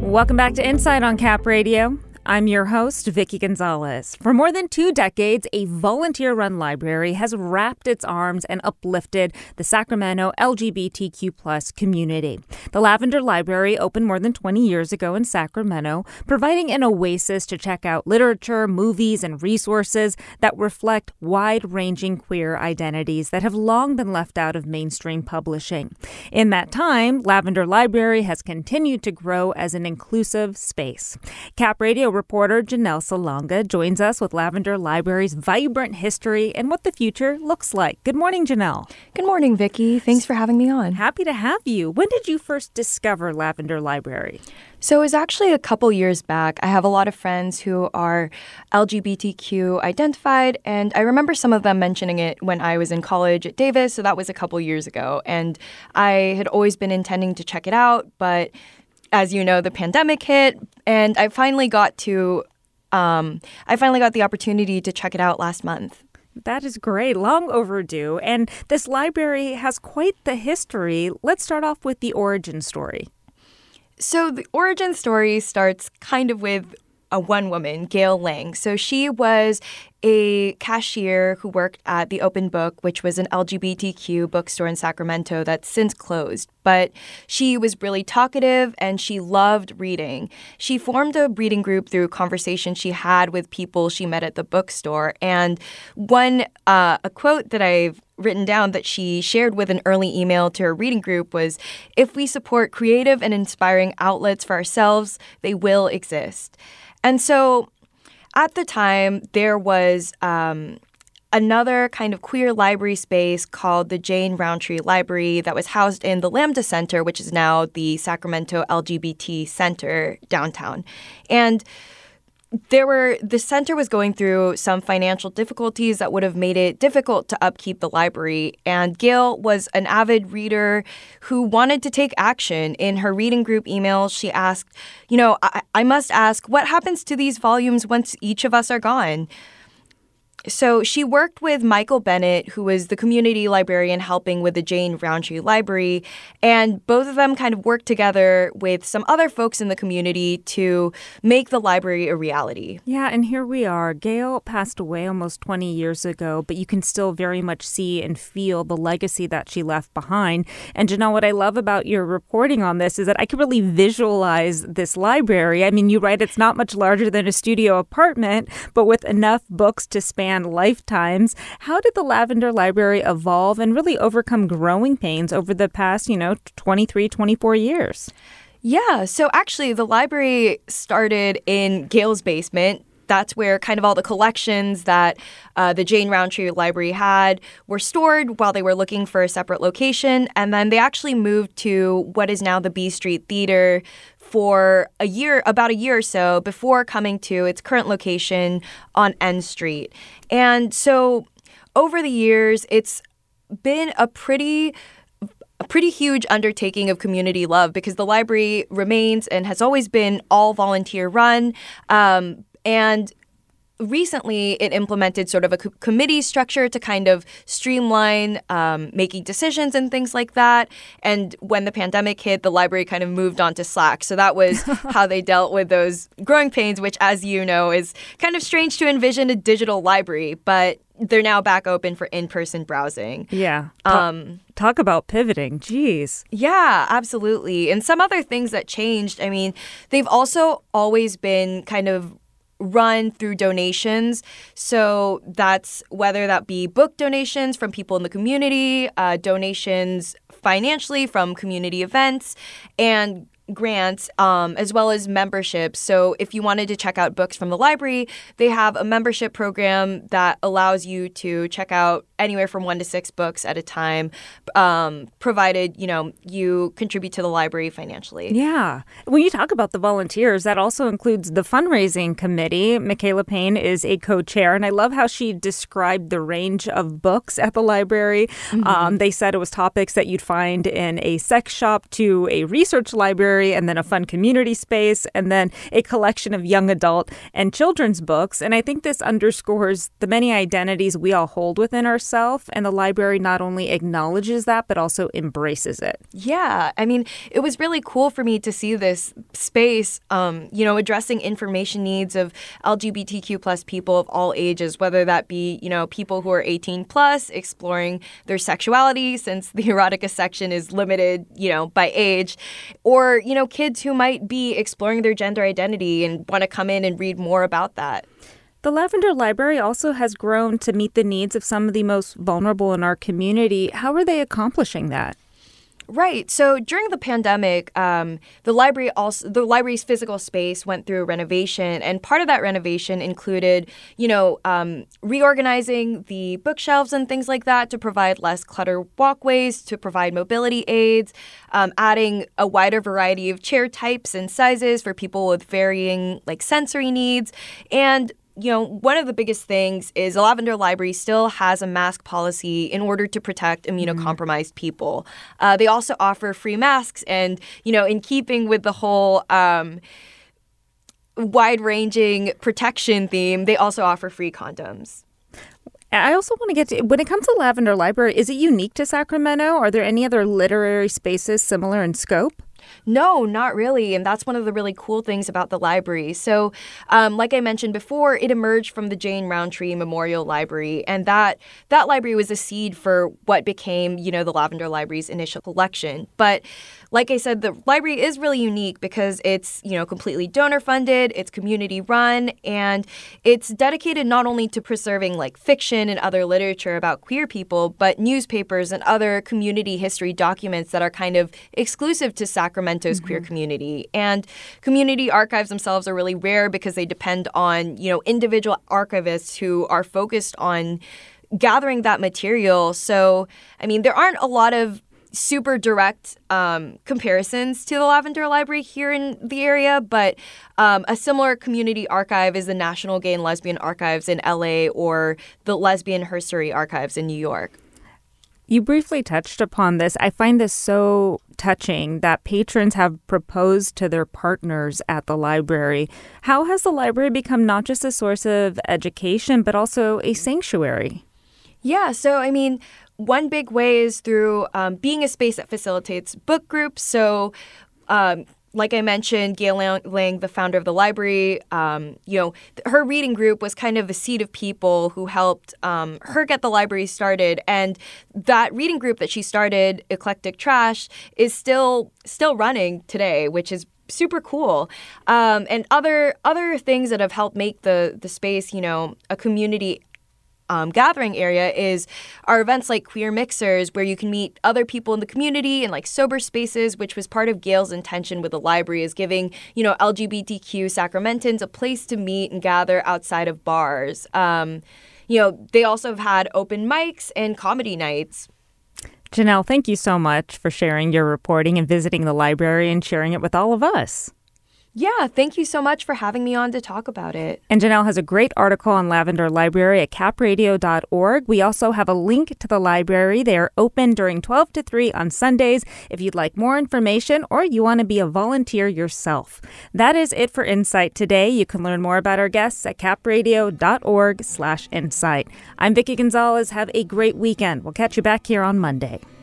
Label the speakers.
Speaker 1: Welcome back to Insight on Cap Radio. I'm your host, Vicky Gonzalez. For more than 2 decades, a volunteer-run library has wrapped its arms and uplifted the Sacramento LGBTQ+ community. The Lavender Library opened more than 20 years ago in Sacramento, providing an oasis to check out literature, movies, and resources that reflect wide-ranging queer identities that have long been left out of mainstream publishing. In that time, Lavender Library has continued to grow as an inclusive space. Cap Radio reporter Janelle Salonga joins us with Lavender Library's vibrant history and what the future looks like. Good morning, Janelle.
Speaker 2: Good morning, Vicki. Thanks for having me on.
Speaker 1: Happy to have you. When did you first discover Lavender Library?
Speaker 2: So it was actually a couple years back. I have a lot of friends who are LGBTQ identified, and I remember some of them mentioning it when I was in college at Davis, so that was a couple years ago. And I had always been intending to check it out, but as you know, the pandemic hit, and I finally got the opportunity to check it out last month.
Speaker 1: That is great. Long overdue. And this library has quite the history. Let's start off with the origin story.
Speaker 2: So the origin story starts kind of with one woman, Gail Lang. So she was a cashier who worked at the Open Book, which was an LGBTQ bookstore in Sacramento that's since closed. But she was really talkative and she loved reading. She formed a reading group through conversations she had with people she met at the bookstore. And a quote that I've written down that she shared with an early email to her reading group was, "If we support creative and inspiring outlets for ourselves, they will exist." And so at the time, there was another kind of queer library space called the Jane Roundtree Library that was housed in the Lambda Center, which is now the Sacramento LGBT Center downtown. And the center was going through some financial difficulties that would have made it difficult to upkeep the library. And Gail was an avid reader who wanted to take action. In her reading group email, she asked, I must ask, what happens to these volumes once each of us are gone? So she worked with Michael Bennett, who was the community librarian helping with the Jane Roundtree Library, and both of them kind of worked together with some other folks in the community to make the library a reality.
Speaker 1: Yeah, and here we are. Gail passed away almost 20 years ago, but you can still very much see and feel the legacy that she left behind. And Janelle, what I love about your reporting on this is that I could really visualize this library. I mean, you write it's not much larger than a studio apartment, but with enough books to span lifetimes. How did the Lavender Library evolve and really overcome growing pains over the past, 23, 24 years?
Speaker 2: Yeah, so actually the library started in Gail's basement. That's where kind of all the collections that the Jane Roundtree Library had were stored while they were looking for a separate location. And then they actually moved to what is now the B Street Theater for about a year or so before coming to its current location on N Street. And so over the years, it's been a pretty huge undertaking of community love because the library remains and has always been all volunteer run. And recently, it implemented sort of a committee structure to kind of streamline making decisions and things like that. And when the pandemic hit, the library kind of moved on to Slack. So that was how they dealt with those growing pains, which, as you know, is kind of strange to envision a digital library. But they're now back open for in-person browsing.
Speaker 1: Yeah. Talk about pivoting. Jeez.
Speaker 2: Yeah, absolutely. And some other things that changed, I mean, they've also always been kind of run through donations. So that's whether that be book donations from people in the community, donations financially from community events, and grants, as well as memberships. So if you wanted to check out books from the library, they have a membership program that allows you to check out anywhere from 1 to 6 books at a time, provided, you contribute to the library financially.
Speaker 1: Yeah. When you talk about the volunteers, that also includes the fundraising committee. Michaela Payne is a co-chair, and I love how she described the range of books at the library. Mm-hmm. They said it was topics that you'd find in a sex shop to a research library library, and then a fun community space, and then a collection of young adult and children's books. And I think this underscores the many identities we all hold within ourselves, and the library not only acknowledges that, but also embraces it.
Speaker 2: Yeah, I mean, it was really cool for me to see this space, addressing information needs of LGBTQ plus people of all ages, whether that be, people who are 18 plus, exploring their sexuality since the erotica section is limited, by age, or, kids who might be exploring their gender identity and want to come in and read more about that.
Speaker 1: The Lavender Library also has grown to meet the needs of some of the most vulnerable in our community. How are they accomplishing that?
Speaker 2: Right. So during the pandemic, the library's physical space went through a renovation, and part of that renovation included, reorganizing the bookshelves and things like that to provide less cluttered walkways, to provide mobility aids, adding a wider variety of chair types and sizes for people with varying sensory needs, and one of the biggest things is the Lavender Library still has a mask policy in order to protect immunocompromised people. They also offer free masks, and, in keeping with the whole wide-ranging protection theme, they also offer free condoms.
Speaker 1: I also want to get to, when it comes to Lavender Library, is it unique to Sacramento? Are there any other literary spaces similar in scope?
Speaker 2: No, not really. And that's one of the really cool things about the library. So like I mentioned before, it emerged from the Jane Roundtree Memorial Library. And that library was a seed for what became, the Lavender Library's initial collection. But like I said, the library is really unique because it's, completely donor funded, it's community run, and it's dedicated not only to preserving fiction and other literature about queer people, but newspapers and other community history documents that are kind of exclusive to Sacramento's queer community. And community archives themselves are really rare because they depend on, individual archivists who are focused on gathering that material. So, there aren't a lot of super direct comparisons to the Lavender Library here in the area, but a similar community archive is the National Gay and Lesbian Archives in LA or the Lesbian Herstory Archives in New York.
Speaker 1: You briefly touched upon this. I find this so touching that patrons have proposed to their partners at the library. How has the library become not just a source of education, but also a sanctuary? Yeah,
Speaker 2: so one big way is through being a space that facilitates book groups. So like I mentioned, Gail Lang, the founder of the library, her reading group was kind of a seed of people who helped her get the library started. And that reading group that she started, Eclectic Trash, is still running today, which is super cool. And other things that have helped make the space, a community gathering area are events like Queer Mixers, where you can meet other people in the community, and sober spaces, which was part of Gail's intention with the library, is giving, LGBTQ Sacramentans a place to meet and gather outside of bars. They also have had open mics and comedy nights.
Speaker 1: Janelle, thank you so much for sharing your reporting and visiting the library and sharing it with all of us.
Speaker 2: Yeah, thank you so much for having me on to talk about it.
Speaker 1: And Janelle has a great article on Lavender Library at capradio.org. We also have a link to the library. They are open during 12 to 3 on Sundays if you'd like more information or you want to be a volunteer yourself. That is it for Insight today. You can learn more about our guests at capradio.org/insight. I'm Vicki Gonzalez. Have a great weekend. We'll catch you back here on Monday.